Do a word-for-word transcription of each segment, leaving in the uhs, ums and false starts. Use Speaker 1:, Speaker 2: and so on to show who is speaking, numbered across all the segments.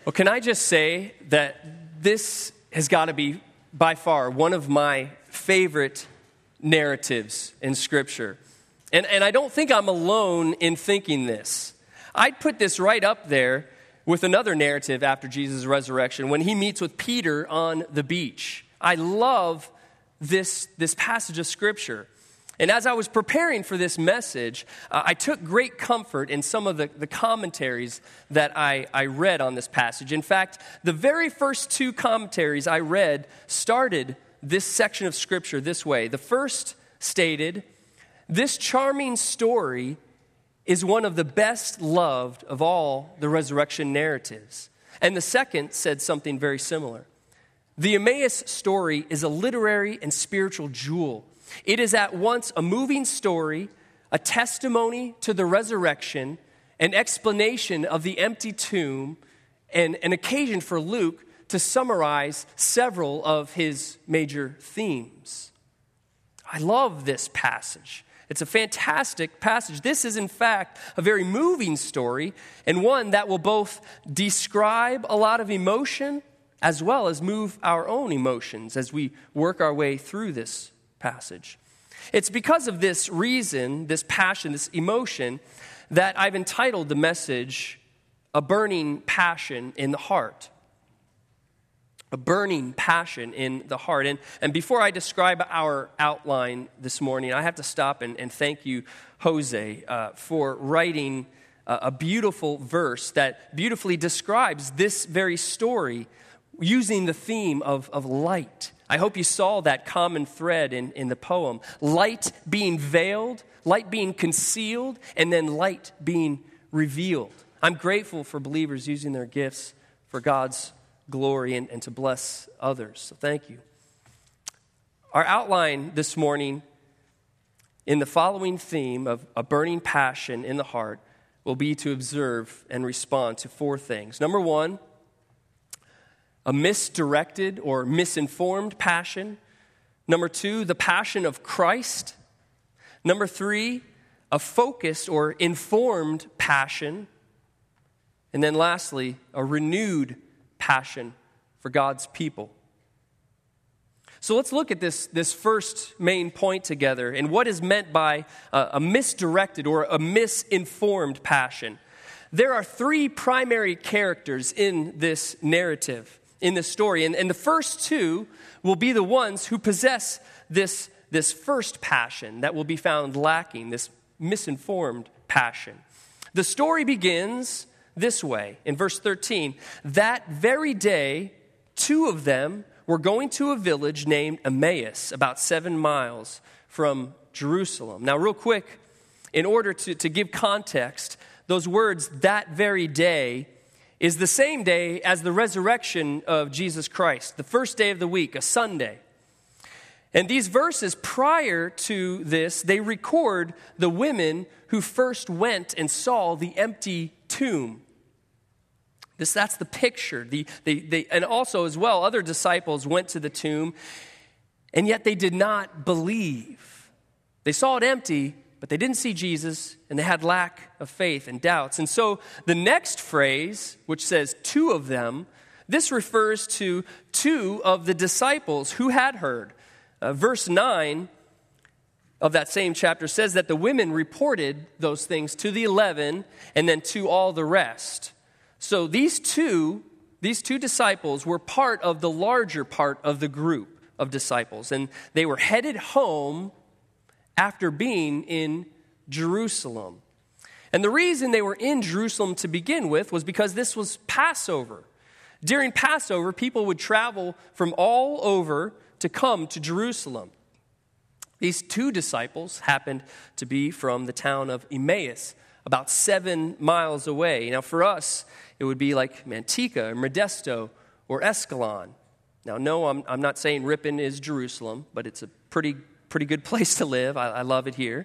Speaker 1: Well, can I just say that this has got to be, by far, one of my favorite narratives in Scripture. And, and I don't think I'm alone in thinking this. I'd put this right up there with another narrative after Jesus' resurrection, when he meets with Peter on the beach. I love this, this passage of Scripture. And as I was preparing for this message, uh, I took great comfort in some of the, the commentaries that I, I read on this passage. In fact, the very first two commentaries I read started this section of Scripture this way. The first stated, "This charming story is one of the best loved of all the resurrection narratives." And the second said something very similar. "The Emmaus story is a literary and spiritual jewel. It is at once a moving story, a testimony to the resurrection, an explanation of the empty tomb, and an occasion for Luke to summarize several of his major themes." I love this passage. It's a fantastic passage. This is, in fact, a very moving story, and one that will both describe a lot of emotion as well as move our own emotions as we work our way through this passage. It's because of this reason, this passion, this emotion, that I've entitled the message, "A Burning Passion in the Heart." A burning passion in the heart. And, and before I describe our outline this morning, I have to stop and, and thank you, Jose, uh, for writing uh, a beautiful verse that beautifully describes this very story using the theme of, of light. I hope you saw that common thread in, in the poem. Light being veiled, light being concealed, and then light being revealed. I'm grateful for believers using their gifts for God's glory and, and to bless others. So thank you. Our outline this morning in the following theme of a burning passion in the heart will be to observe and respond to four things. Number one, a misdirected or misinformed passion. Number two, the passion of Christ. Number three, a focused or informed passion. And then lastly, a renewed passion for God's people. So let's look at this, this first main point together and what is meant by a, a misdirected or a misinformed passion. There are three primary characters in this narrative, in this story, and, and the first two will be the ones who possess this, this first passion that will be found lacking, this misinformed passion. The story begins this way, in verse thirteen, "That very day, two of them were going to a village named Emmaus, about seven miles from Jerusalem." Now, real quick, in order to, to give context, those words, "that very day," is the same day as the resurrection of Jesus Christ, the first day of the week, a Sunday. And these verses prior to this, they record the women who first went and saw the empty tomb. This, that's the picture. The, they, they, and also, as well, other disciples went to the tomb, and yet they did not believe. They saw it empty, but they didn't see Jesus, and they had lack of faith and doubts. And so the next phrase, which says two of them, this refers to two of the disciples who had heard. Uh, verse nine of that same chapter says that the women reported those things to the eleven and then to all the rest. So these two, these two disciples were part of the larger part of the group of disciples, and they were headed home after being in Jerusalem. And the reason they were in Jerusalem to begin with was because this was Passover. During Passover, people would travel from all over to come to Jerusalem. These two disciples happened to be from the town of Emmaus, about seven miles away. Now, for us, it would be like Manteca, or Modesto, or Escalon. Now, no, I'm, I'm not saying Ripon is Jerusalem, but it's a pretty, pretty good place to live. I, I love it here.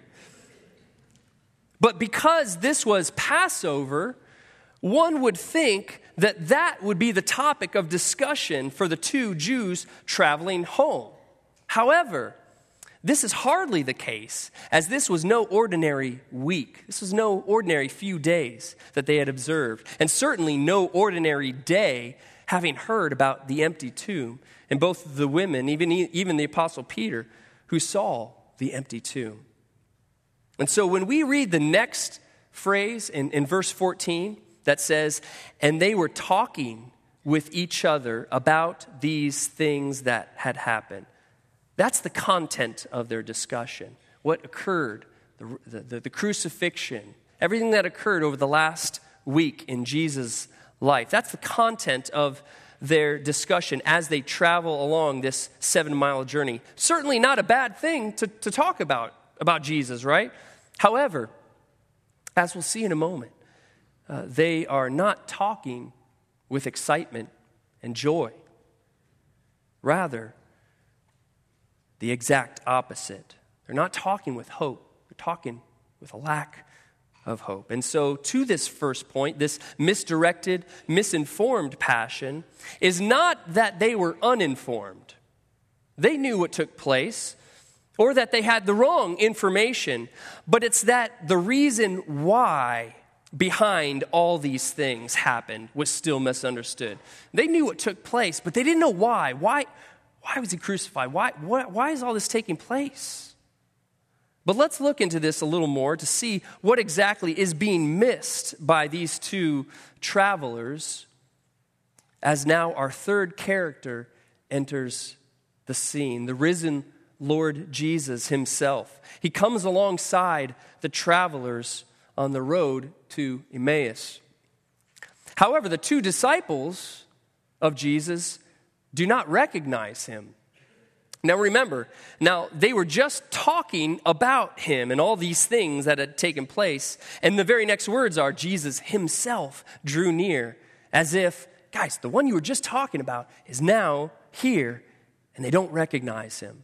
Speaker 1: But because this was Passover, one would think that that would be the topic of discussion for the two Jews traveling home. However, This is hardly the case, as this was no ordinary week. This was no ordinary few days that they had observed, and certainly no ordinary day having heard about the empty tomb. And both the women, even, even the Apostle Peter, who saw the empty tomb. And so when we read the next phrase in, in verse fourteen that says, and they were talking with each other about these things that had happened. That's the content of their discussion. What occurred, the, the, the crucifixion, everything that occurred over the last week in Jesus' life. That's the content of their discussion as they travel along this seven-mile journey. Certainly not a bad thing to, to talk about, about Jesus, right? However, as we'll see in a moment, uh, they are not talking with excitement and joy. Rather, the exact opposite. They're not talking with hope. They're talking with a lack of hope. And so to this first point, this misdirected, misinformed passion is not that they were uninformed. They knew what took place, or that they had the wrong information, but it's that the reason why behind all these things happened was still misunderstood. They knew what took place, but they didn't know why. Why, why was he crucified? Why, why, why is all this taking place? But let's look into this a little more to see what exactly is being missed by these two travelers as now our third character enters the scene, the risen Lord Jesus himself. He comes alongside the travelers on the road to Emmaus. However, the two disciples of Jesus do not recognize him. Now remember, now they were just talking about him and all these things that had taken place, and the very next words are, Jesus himself drew near, as if, guys, the one you were just talking about is now here, and they don't recognize him.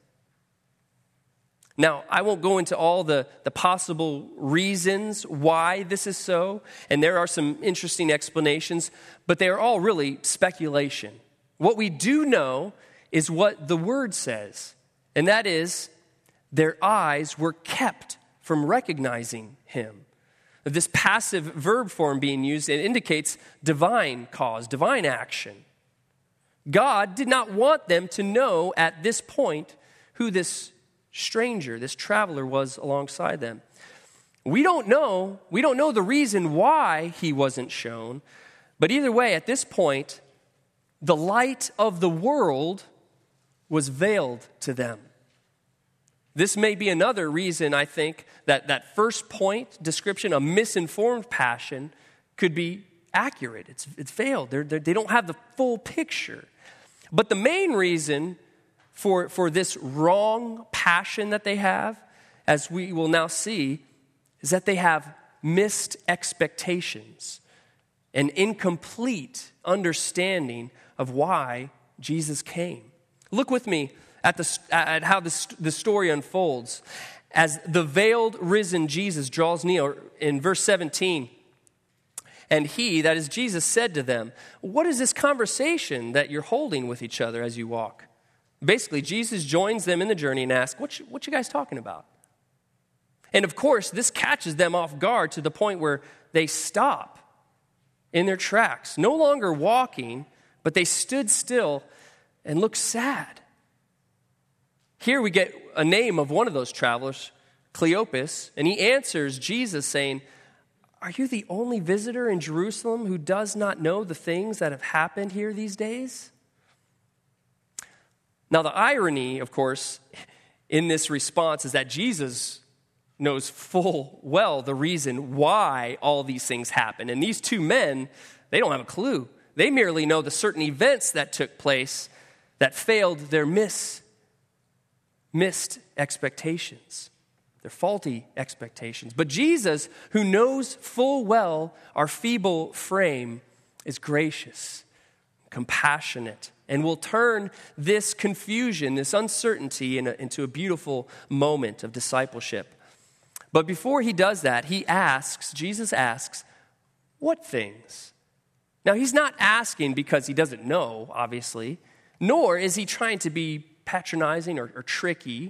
Speaker 1: Now, I won't go into all the, the possible reasons why this is so, and there are some interesting explanations, but they are all really speculation. What we do know is what the word says, and that is their eyes were kept from recognizing him. This passive verb form being used, it indicates divine cause, divine action. God did not want them to know at this point who this stranger, this traveler was alongside them. We don't know, we don't know the reason why he wasn't shown, but either way, at this point, the light of the world was veiled to them. This may be another reason, I think, that that first point description, a misinformed passion, could be accurate. It's, it's veiled. They're, they're, they don't have the full picture. But the main reason for, for this wrong passion that they have, as we will now see, is that they have missed expectations, an incomplete understanding of why Jesus came. Look with me at, the, at how this, the story unfolds. As the veiled, risen Jesus draws near in verse seventeen, and he, that is Jesus, said to them, what is this conversation that you're holding with each other as you walk? Basically, Jesus joins them in the journey and asks, what you, what you guys talking about? And of course, this catches them off guard to the point where they stop in their tracks, no longer walking, but they stood still and looked sad. Here we get a name of one of those travelers, Cleopas, and he answers Jesus saying, are you the only visitor in Jerusalem who does not know the things that have happened here these days? Now, the irony, of course, in this response is that Jesus knows full well the reason why all these things happen. And these two men, they don't have a clue. They merely know the certain events that took place that failed their miss, missed expectations, their faulty expectations. But Jesus, who knows full well our feeble frame, is gracious, compassionate, and will turn this confusion, this uncertainty in a, into a beautiful moment of discipleship. But before he does that, he asks, Jesus asks, what things? Now, he's not asking because he doesn't know, obviously, nor is he trying to be patronizing or, or tricky.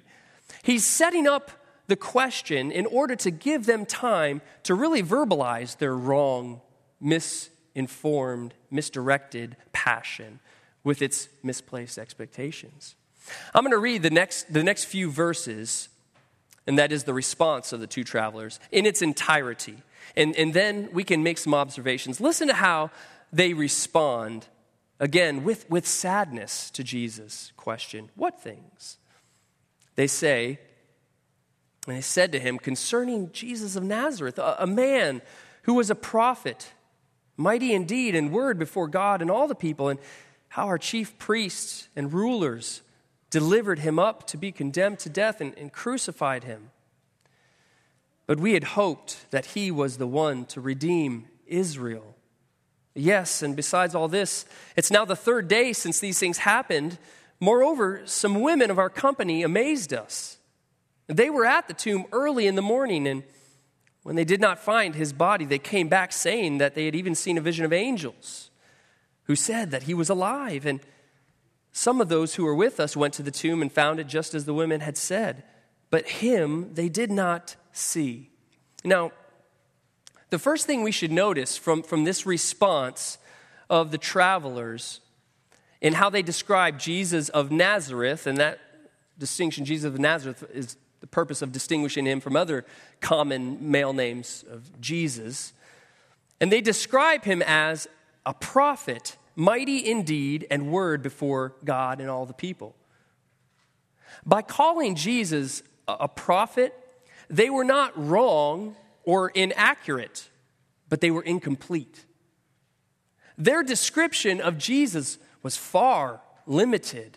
Speaker 1: He's setting up the question in order to give them time to really verbalize their wrong, misinformed, misdirected passion with its misplaced expectations. I'm going to read the next, the next few verses, and that is the response of the two travelers in its entirety. And, and then we can make some observations. Listen to how they respond, again, with, with sadness to Jesus' question. What things? They say, and they said to him, concerning Jesus of Nazareth, a, a man who was a prophet, mighty in deed and word before God and all the people, and how our chief priests and rulers delivered him up to be condemned to death and, and crucified him. But we had hoped that he was the one to redeem Israel. Yes, and besides all this, it's now the third day since these things happened. Moreover, some women of our company amazed us. They were at the tomb early in the morning, and when they did not find his body, they came back saying that they had even seen a vision of angels who said that he was alive. And some of those who were with us went to the tomb and found it just as the women had said, but him they did not see. Now, the first thing we should notice from, from this response of the travelers in how they describe Jesus of Nazareth, and that distinction, Jesus of Nazareth, is the purpose of distinguishing him from other common male names of Jesus. And they describe him as a prophet, mighty in deed and word before God and all the people. By calling Jesus a prophet, they were not wrong or inaccurate, but they were incomplete. Their description of Jesus was far limited.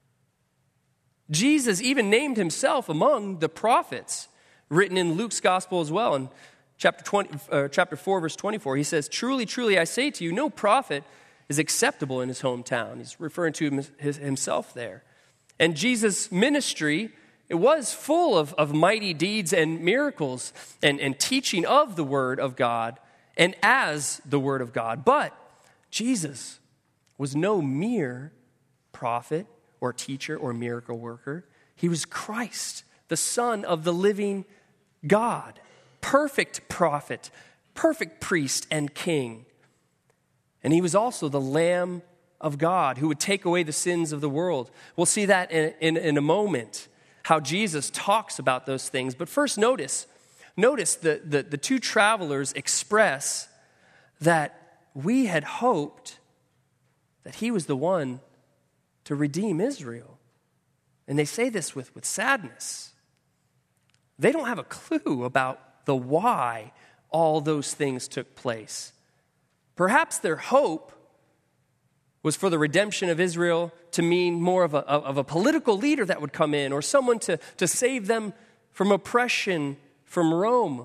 Speaker 1: Jesus even named himself among the prophets, written in Luke's gospel as well. In chapter twenty, uh, chapter four, verse twenty-four, he says, "Truly, truly, I say to you, no prophet is acceptable in his hometown." He's referring to him, his, himself there. And Jesus' ministry, it was full of, of mighty deeds and miracles and, and teaching of the Word of God and as the Word of God. But Jesus was no mere prophet or teacher or miracle worker. He was Christ, the Son of the living God, perfect prophet, perfect priest and king. And he was also the Lamb of God who would take away the sins of the world. We'll see that in, in, in a moment, how Jesus talks about those things. But first notice, notice the, the, the two travelers express that we had hoped that he was the one to redeem Israel. And they say this with, with sadness. They don't have a clue about the why all those things took place. Perhaps their hope was for the redemption of Israel to mean more of a, of a political leader that would come in or someone to, to save them from oppression from Rome.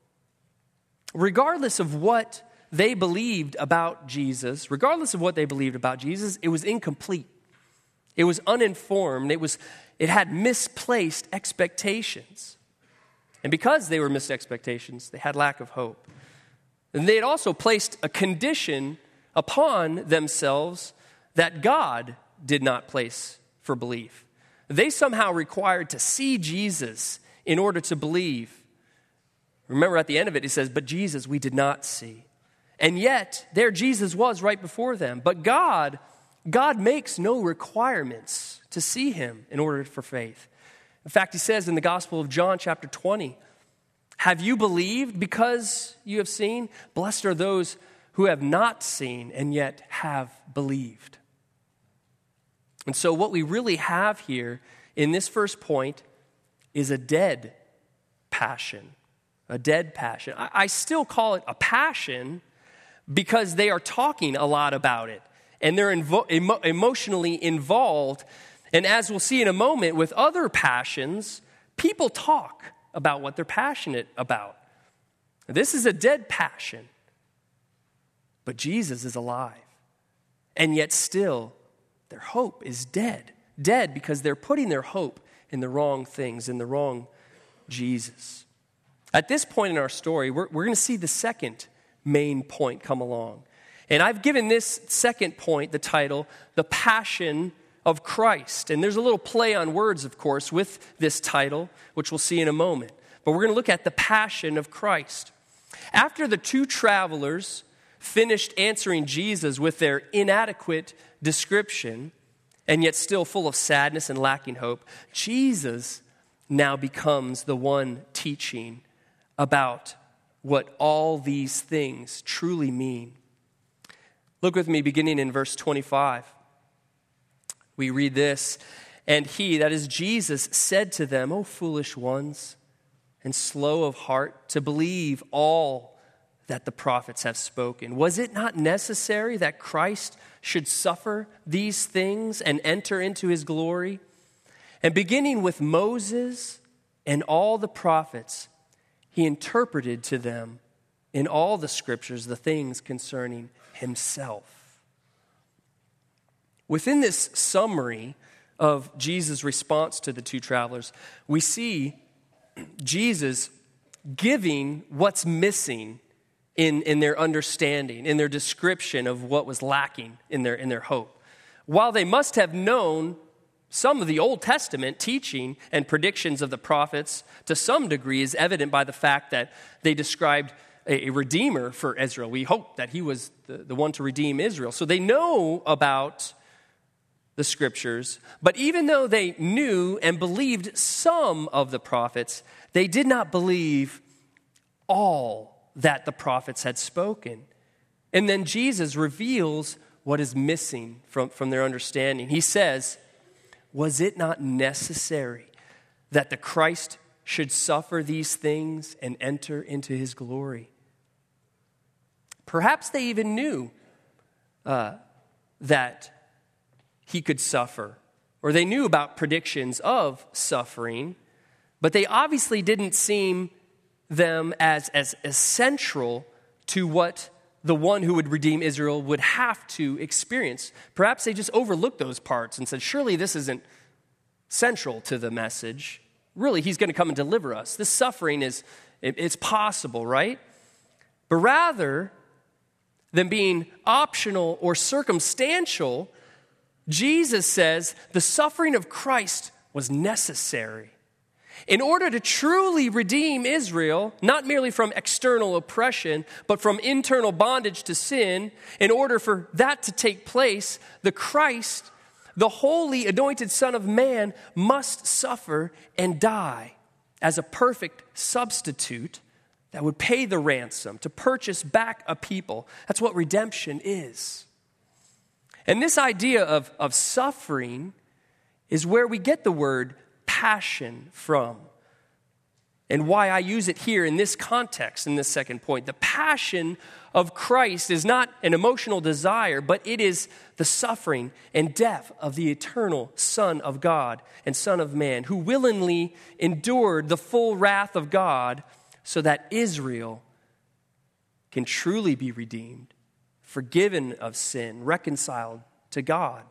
Speaker 1: Regardless of what they believed about Jesus, regardless of what they believed about Jesus, it was incomplete. It was uninformed. It was, it had misplaced expectations. And because they were missed expectations, they had lack of hope. And they had also placed a condition upon themselves that God did not place for belief. They somehow required to see Jesus in order to believe. Remember at the end of it, it says, but Jesus we did not see. And yet, there Jesus was right before them. But God, God makes no requirements to see him in order for faith. In fact, he says in the Gospel of John chapter twenty, have you believed because you have seen? Blessed are those who have not seen and yet have believed. And so what we really have here in this first point is a dead passion. A dead passion. I, I still call it a passion because they are talking a lot about it. And they're invo- emo- emotionally involved. And as we'll see in a moment, with other passions, people talk about what they're passionate about. This is a dead passion. But Jesus is alive. And yet still, their hope is dead. Dead because they're putting their hope in the wrong things, in the wrong Jesus. At this point in our story, we're, we're going to see the second main point come along. And I've given this second point the title, The Passion of Christ. And there's a little play on words, of course, with this title, which we'll see in a moment. But we're going to look at the passion of Christ. After the two travelers finished answering Jesus with their inadequate description, and yet still full of sadness and lacking hope, Jesus now becomes the one teaching about what all these things truly mean. Look with me beginning in verse twenty-five. We read this, "And he," that is Jesus, "said to them, 'O foolish ones, and slow of heart to believe all that the prophets have spoken. Was it not necessary that Christ should suffer these things and enter into his glory?' And beginning with Moses and all the prophets, he interpreted to them in all the scriptures the things concerning himself." Within this summary of Jesus' response to the two travelers, we see Jesus giving what's missing in, in their understanding, in their description of what was lacking in their, in their hope. While they must have known some of the Old Testament teaching and predictions of the prophets, to some degree is evident by the fact that they described a, a redeemer for Israel. We hope that he was the, the one to redeem Israel. So they know about the scriptures, but even though they knew and believed some of the prophets, they did not believe all that the prophets had spoken. And then Jesus reveals what is missing from, from their understanding. He says, "Was it not necessary that the Christ should suffer these things and enter into his glory?" Perhaps they even knew uh, that he could suffer, or they knew about predictions of suffering, but they obviously didn't seem them as, as essential to what the one who would redeem Israel would have to experience. Perhaps they just overlooked those parts and said, surely this isn't central to the message. Really, he's going to come and deliver us. This suffering is, it, it's possible, right? But rather than being optional or circumstantial, Jesus says the suffering of Christ was necessary. In order to truly redeem Israel, not merely from external oppression, but from internal bondage to sin, in order for that to take place, the Christ, the holy anointed Son of Man, must suffer and die as a perfect substitute that would pay the ransom to purchase back a people. That's what redemption is. And this idea of, of suffering is where we get the word passion from, and why I use it here in this context, in this second point. The passion of Christ is not an emotional desire, but it is the suffering and death of the eternal Son of God and Son of Man, who willingly endured the full wrath of God so that Israel can truly be redeemed, forgiven of sin, reconciled to God.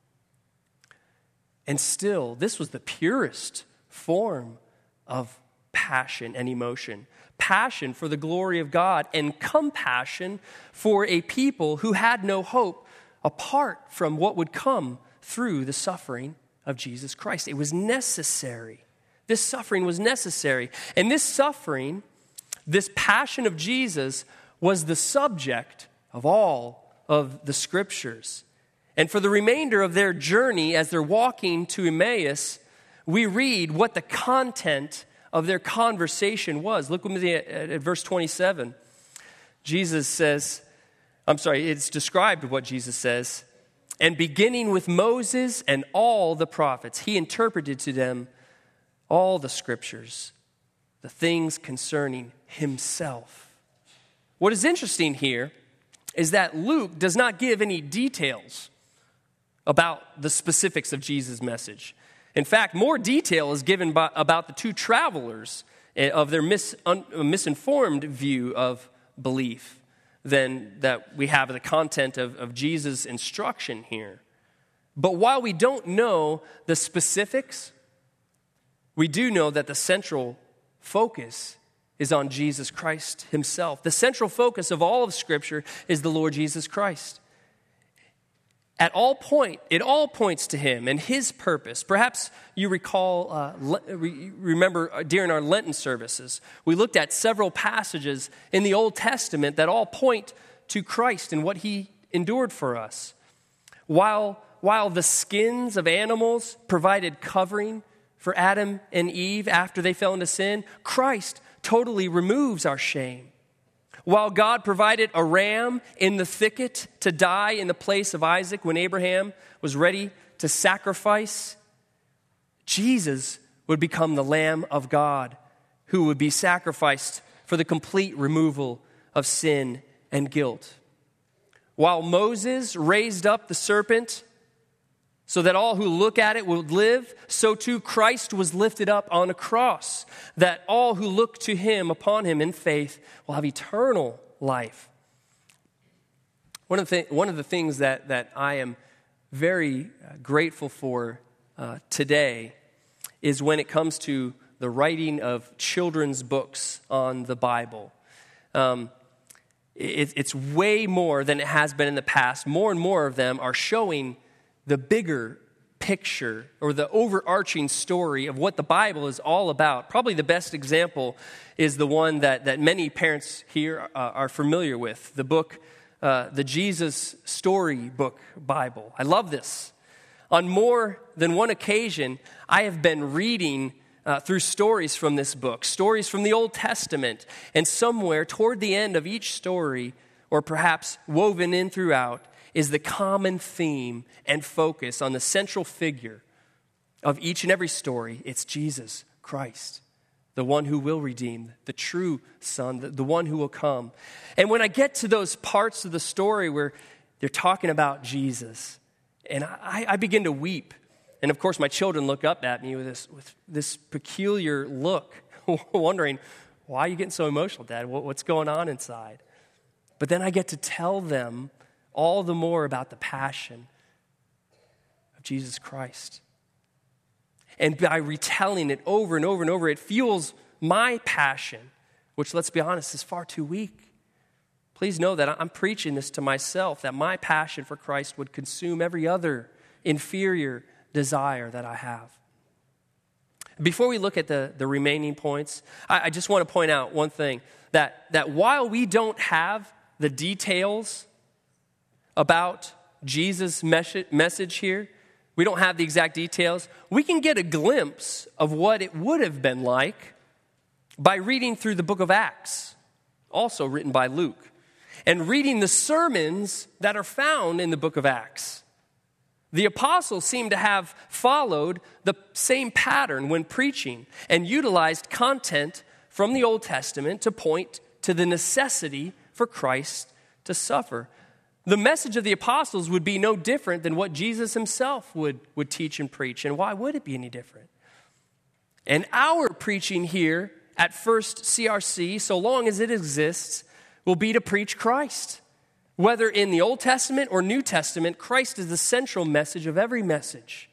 Speaker 1: And still, this was the purest form of passion and emotion. Passion for the glory of God and compassion for a people who had no hope apart from what would come through the suffering of Jesus Christ. It was necessary. This suffering was necessary. And this suffering, this passion of Jesus, was the subject of all of the scriptures. And for the remainder of their journey, as they're walking to Emmaus, we read what the content of their conversation was. Look with me at, at verse twenty-seven. Jesus says, I'm sorry, it's described what Jesus says. "And beginning with Moses and all the prophets, he interpreted to them all the scriptures, the things concerning himself." What is interesting here is that Luke does not give any details about the specifics of Jesus' message. In fact, more detail is given by, about the two travelers of their mis, un, misinformed view of belief than that we have the content of, of Jesus' instruction here. But while we don't know the specifics, we do know that the central focus is on Jesus Christ himself. The central focus of all of Scripture is the Lord Jesus Christ. at all point, it all points to him and his purpose. Perhaps you recall, uh, le- re- remember during our Lenten services, we looked at several passages in the Old Testament that all point to Christ and what he endured for us. While, while the skins of animals provided covering for Adam and Eve after they fell into sin, Christ totally removes our shame. While God provided a ram in the thicket to die in the place of Isaac when Abraham was ready to sacrifice, Jesus would become the Lamb of God who would be sacrificed for the complete removal of sin and guilt. While Moses raised up the serpent so that all who look at it would live, so too Christ was lifted up on a cross, that all who look to him, upon him in faith, will have eternal life. One of the, th- one of the things that, that I am very grateful for uh, today is when it comes to the writing of children's books on the Bible. Um, it, it's way more than it has been in the past. More and more of them are showing the bigger picture or the overarching story of what the Bible is all about. Probably the best example is the one that, that many parents here uh, are familiar with, the book, uh, the Jesus Storybook Bible. I love this. On more than one occasion, I have been reading uh, through stories from this book, stories from the Old Testament, and somewhere toward the end of each story, or perhaps woven in throughout, is the common theme and focus on the central figure of each and every story. It's Jesus Christ, the one who will redeem, the true Son, the, the one who will come. And when I get to those parts of the story where they're talking about Jesus, and I, I begin to weep. And of course, my children look up at me with this, with this peculiar look, wondering, why are you getting so emotional, Dad? What, what's going on inside? But then I get to tell them all the more about the passion of Jesus Christ. And by retelling it over and over and over, it fuels my passion, which, let's be honest, is far too weak. Please know that I'm preaching this to myself, that my passion for Christ would consume every other inferior desire that I have. Before we look at the, the remaining points, I, I just want to point out one thing, that, that while we don't have the details about Jesus' message here, we don't have the exact details, we can get a glimpse of what it would have been like by reading through the book of Acts, also written by Luke, and reading the sermons that are found in the book of Acts. The apostles seem to have followed the same pattern when preaching and utilized content from the Old Testament to point to the necessity for Christ to suffer. The message of the apostles would be no different than what Jesus himself would, would teach and preach. And why would it be any different? And our preaching here at First C R C, so long as it exists, will be to preach Christ. Whether in the Old Testament or New Testament, Christ is the central message of every message.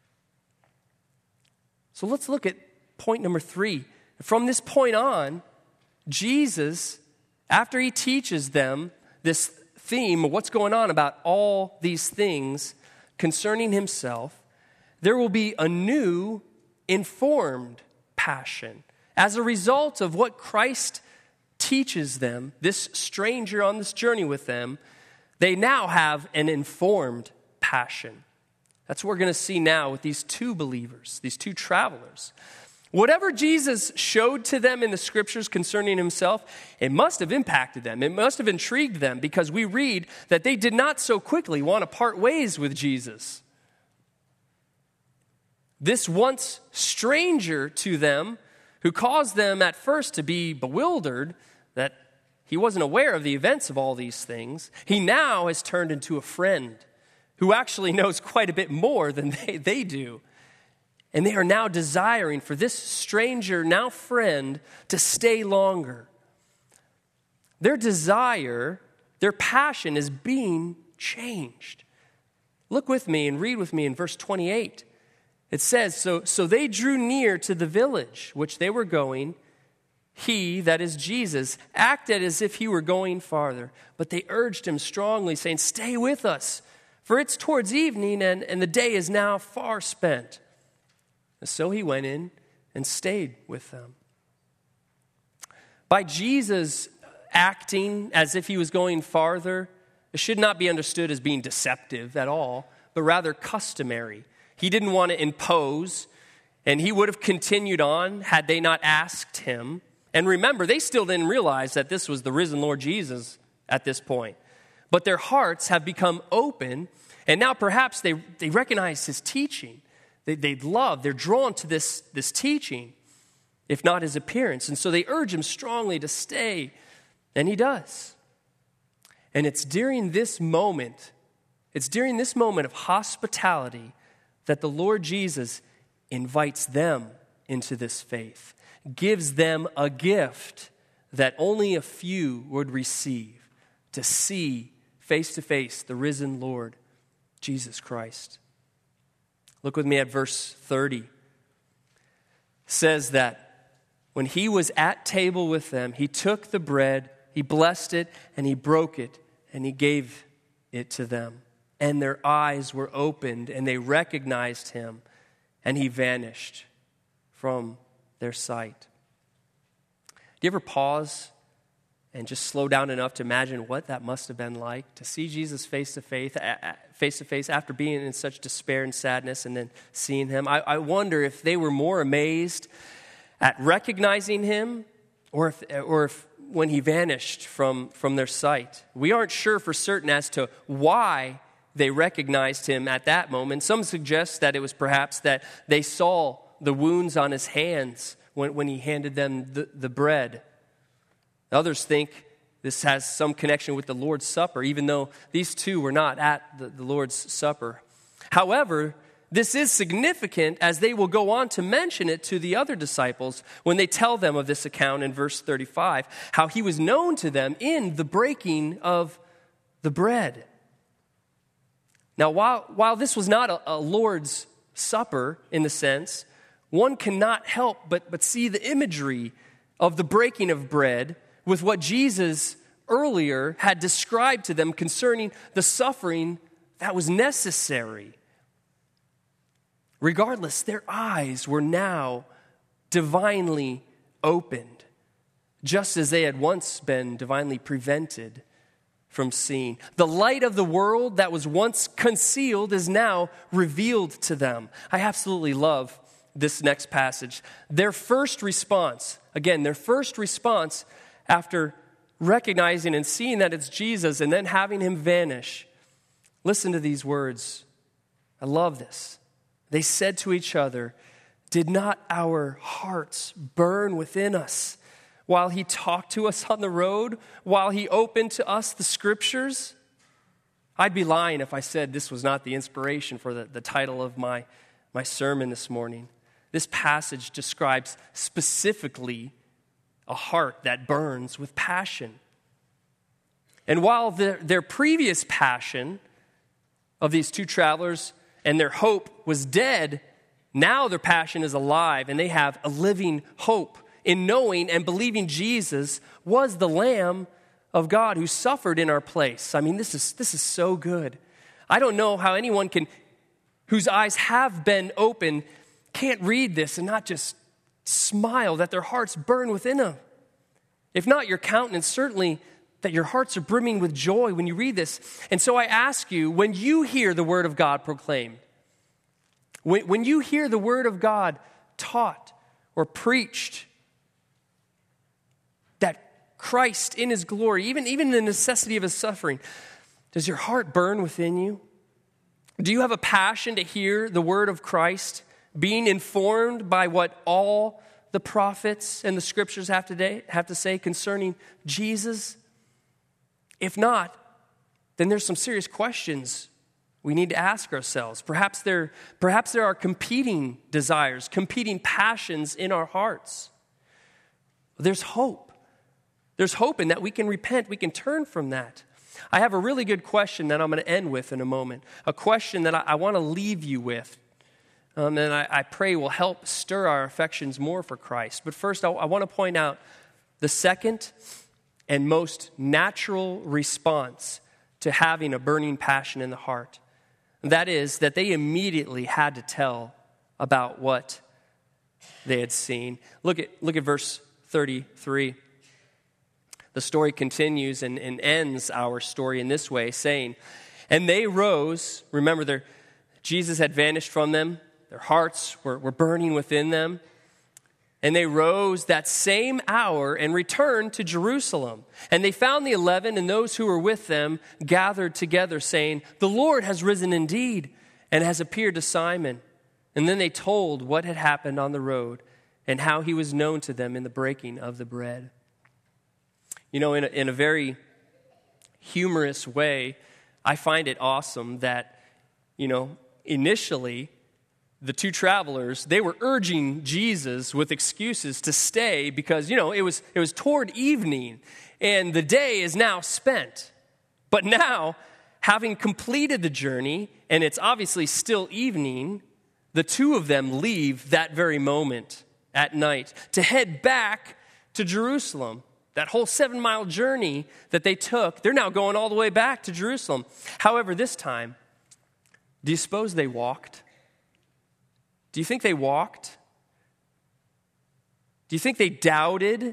Speaker 1: So let's look at point number three. From this point on, Jesus, after he teaches them this theme of what's going on about all these things concerning himself, there will be a new informed passion. As a result of what Christ teaches them, this stranger on this journey with them, they now have an informed passion. That's what we're going to see now with these two believers, these two travelers. Whatever Jesus showed to them in the scriptures concerning himself, it must have impacted them. It must have intrigued them, because we read that they did not so quickly want to part ways with Jesus. This once stranger to them, who caused them at first to be bewildered that he wasn't aware of the events of all these things, he now has turned into a friend who actually knows quite a bit more than they, they do. And they are now desiring for this stranger, now friend, to stay longer. Their desire, their passion is being changed. Look with me and read with me in verse twenty-eight. It says, so, so they drew near to the village which they were going. He, that is Jesus, acted as if he were going farther. But they urged him strongly, saying, stay with us, for it's towards evening, and, and the day is now far spent." And so he went in and stayed with them. By Jesus acting as if he was going farther, it should not be understood as being deceptive at all, but rather customary. He didn't want to impose, and he would have continued on had they not asked him. And remember, they still didn't realize that this was the risen Lord Jesus at this point. But their hearts have become open, and now perhaps they, they recognize his teaching. They, they love, they're drawn to this, this teaching, if not his appearance. And so they urge him strongly to stay, and he does. And it's during this moment, it's during this moment of hospitality that the Lord Jesus invites them into this faith, gives them a gift that only a few would receive, to see face to face the risen Lord Jesus Christ. Look with me at verse thirty. It says that when he was at table with them, he took the bread, he blessed it, and he broke it, and he gave it to them. And their eyes were opened, and they recognized him, and he vanished from their sight. Do you ever pause and just slow down enough to imagine what that must have been like, to see Jesus face to face, face to face after being in such despair and sadness and then seeing him? I, I wonder if they were more amazed at recognizing him or if, or if when he vanished from, from their sight. We aren't sure for certain as to why they recognized him at that moment. Some suggest that it was perhaps that they saw the wounds on his hands when, when he handed them the, the bread. Others think this has some connection with the Lord's Supper, even though these two were not at the, the Lord's Supper. However, this is significant as they will go on to mention it to the other disciples when they tell them of this account in verse thirty-five, how he was known to them in the breaking of the bread. Now, while, while this was not a, a Lord's Supper in the sense, one cannot help but, but see the imagery of the breaking of bread with what Jesus earlier had described to them concerning the suffering that was necessary. Regardless, their eyes were now divinely opened, just as they had once been divinely prevented from seeing. The light of the world that was once concealed is now revealed to them. I absolutely love this next passage. Their first response, again, their first response after recognizing and seeing that it's Jesus and then having him vanish. Listen to these words. I love this. They said to each other, "Did not our hearts burn within us while he talked to us on the road, while he opened to us the scriptures?" I'd be lying if I said this was not the inspiration for the, the title of my, my sermon this morning. This passage describes specifically a heart that burns with passion. And while the, their previous passion of these two travelers and their hope was dead, now their passion is alive, and they have a living hope in knowing and believing Jesus was the Lamb of God who suffered in our place. I mean, this is this is so good. I don't know how anyone can, whose eyes have been opened, can't read this and not just smile, that their hearts burn within them. If not your countenance, certainly that your hearts are brimming with joy when you read this. And so I ask you, when you hear the word of God proclaimed, when, when you hear the word of God taught or preached, that Christ in his glory, even, even the necessity of his suffering, does your heart burn within you? Do you have a passion to hear the word of Christ, being informed by what all the prophets and the scriptures have to, have to say concerning Jesus? If not, then there's some serious questions we need to ask ourselves. Perhaps there, perhaps there are competing desires, competing passions in our hearts. There's hope. There's hope in that we can repent, we can turn from that. I have a really good question that I'm going to end with in a moment, a question that I, I want to leave you with. Um, and I, I pray will help stir our affections more for Christ. But first, I, I want to point out the second and most natural response to having a burning passion in the heart. That is, that they immediately had to tell about what they had seen. Look at, look at verse thirty-three. The story continues and, and ends our story in this way, saying, and they rose. Remember, their, Jesus had vanished from them. Their hearts were, were burning within them. And they rose that same hour and returned to Jerusalem. And they found the eleven and those who were with them gathered together, saying, the Lord has risen indeed and has appeared to Simon. And then they told what had happened on the road and how he was known to them in the breaking of the bread. You know, in a, in a very humorous way, I find it awesome that, you know, initially, the two travelers, they were urging Jesus with excuses to stay because, you know, it was it was toward evening and the day is now spent. But now, having completed the journey, and it's obviously still evening, the two of them leave that very moment at night to head back to Jerusalem. That whole seven-mile journey that they took, they're now going all the way back to Jerusalem. However, this time, do you suppose they walked? Do you think they walked? Do you think they doubted?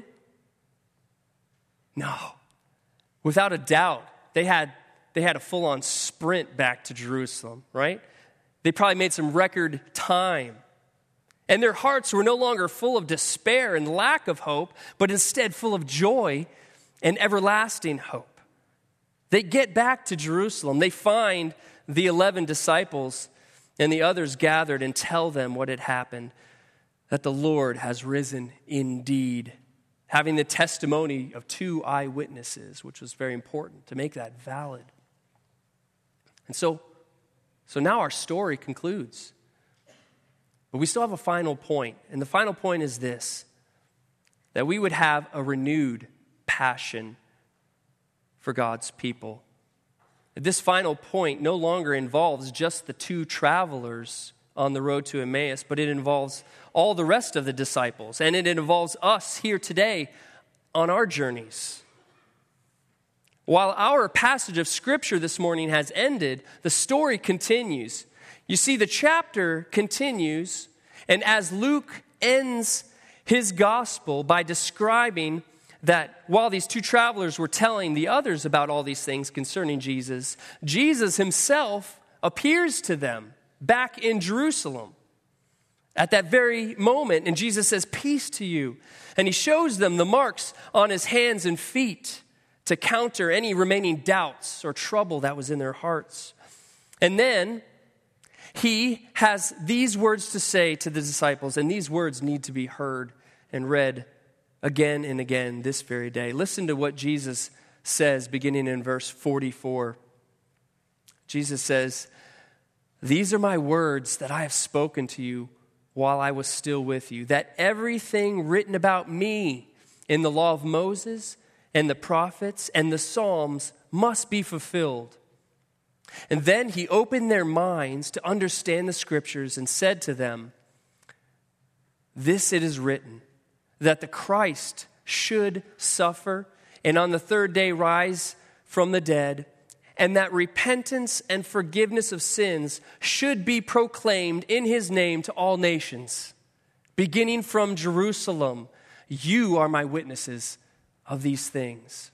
Speaker 1: No. Without a doubt, they had, they had a full-on sprint back to Jerusalem, right? They probably made some record time. And their hearts were no longer full of despair and lack of hope, but instead full of joy and everlasting hope. They get back to Jerusalem. They find the eleven disciples and the others gathered and tell them what had happened, that the Lord has risen indeed, having the testimony of two eyewitnesses, which was very important to make that valid. And so, so now our story concludes. But we still have a final point, and the final point is this, that we would have a renewed passion for God's people. This final point no longer involves just the two travelers on the road to Emmaus, but it involves all the rest of the disciples, and it involves us here today on our journeys. While our passage of Scripture this morning has ended, the story continues. You see, the chapter continues, and as Luke ends his gospel by describing that while these two travelers were telling the others about all these things concerning Jesus, Jesus himself appears to them back in Jerusalem at that very moment. And Jesus says, "Peace to you." And he shows them the marks on his hands and feet to counter any remaining doubts or trouble that was in their hearts. And then he has these words to say to the disciples, and these words need to be heard and read again and again this very day. Listen to what Jesus says beginning in verse forty-four. Jesus says, "These are my words that I have spoken to you while I was still with you, that everything written about me in the law of Moses and the prophets and the Psalms must be fulfilled." And then he opened their minds to understand the Scriptures and said to them, "This it is written, that the Christ should suffer and on the third day rise from the dead, and that repentance and forgiveness of sins should be proclaimed in his name to all nations, beginning from Jerusalem. You are my witnesses of these things."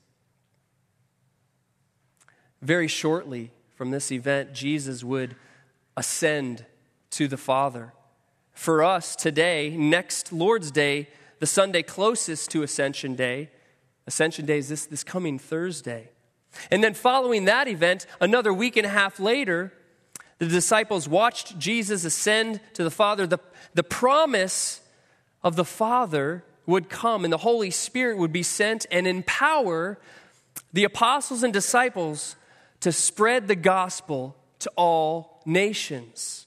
Speaker 1: Very shortly from this event, Jesus would ascend to the Father. For us today, next Lord's Day, the Sunday closest to Ascension Day, Ascension Day is this, this coming Thursday. And then following that event, another week and a half later, the disciples watched Jesus ascend to the Father. The, the promise of the Father would come and the Holy Spirit would be sent and empower the apostles and disciples to spread the gospel to all nations.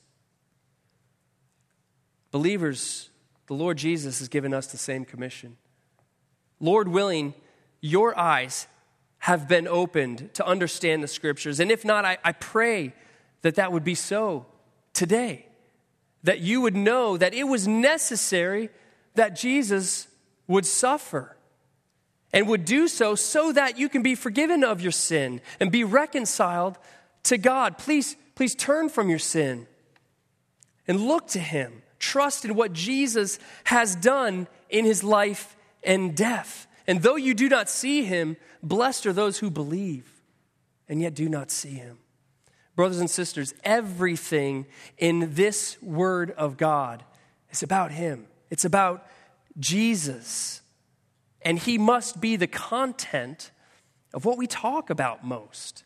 Speaker 1: Believers, the Lord Jesus has given us the same commission. Lord willing, your eyes have been opened to understand the Scriptures. And if not, I, I pray that that would be so today. That you would know that it was necessary that Jesus would suffer and would do so so that you can be forgiven of your sin and be reconciled to God. Please please turn from your sin and look to him. Trust in what Jesus has done in his life and death. And though you do not see him, blessed are those who believe and yet do not see him. Brothers and sisters, everything in this word of God is about him. It's about Jesus. And he must be the content of what we talk about most.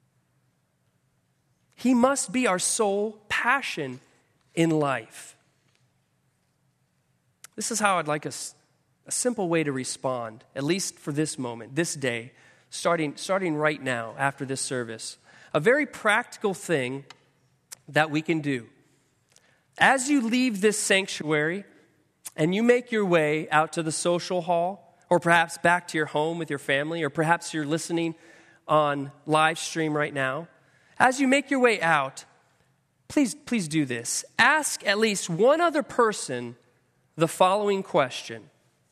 Speaker 1: He must be our sole passion in life. This is how I'd like us, a simple way to respond, at least for this moment, this day, starting, starting right now after this service. A very practical thing that we can do. As you leave this sanctuary and you make your way out to the social hall, or perhaps back to your home with your family, or perhaps you're listening on live stream right now, as you make your way out, please, please do this. Ask at least one other person the following question.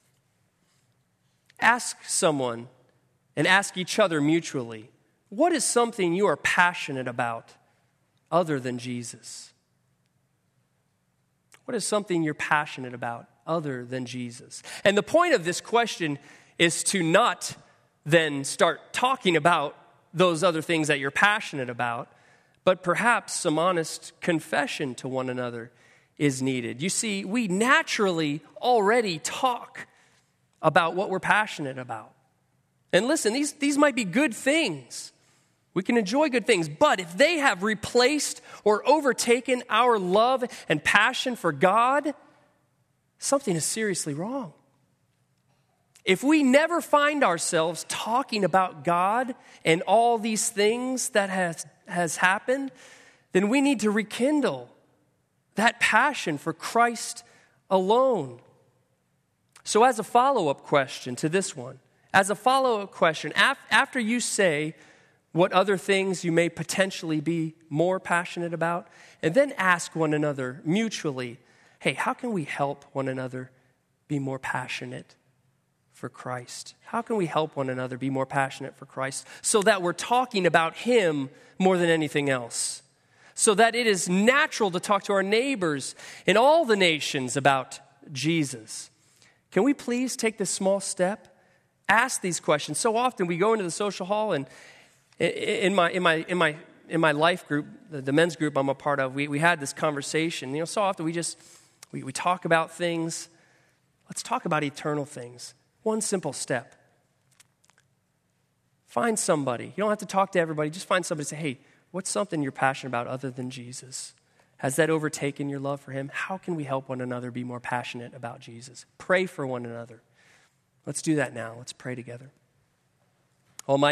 Speaker 1: Ask someone and ask each other mutually, what is something you are passionate about other than Jesus? What is something you're passionate about other than Jesus? And the point of this question is to not then start talking about those other things that you're passionate about, but perhaps some honest confession to one another is needed. You see, we naturally already talk about what we're passionate about. And listen, these, these might be good things. We can enjoy good things, but if they have replaced or overtaken our love and passion for God, something is seriously wrong. If we never find ourselves talking about God and all these things that has, has happened, then we need to rekindle that passion for Christ alone. So as a follow-up question to this one, as a follow-up question, af- after you say what other things you may potentially be more passionate about, and then ask one another mutually, hey, how can we help one another be more passionate for Christ? How can we help one another be more passionate for Christ so that we're talking about him more than anything else? So that it is natural to talk to our neighbors in all the nations about Jesus. Can we please take this small step? Ask these questions. So often we go into the social hall, and in my in my in my in my life group, the, the men's group I'm a part of, we, we had this conversation. You know, so often we just we, we talk about things. Let's talk about eternal things. One simple step. Find somebody. You don't have to talk to everybody. Just find somebody and say, hey, what's something you're passionate about other than Jesus? Has that overtaken your love for him? How can we help one another be more passionate about Jesus? Pray for one another. Let's do that now. Let's pray together. Almighty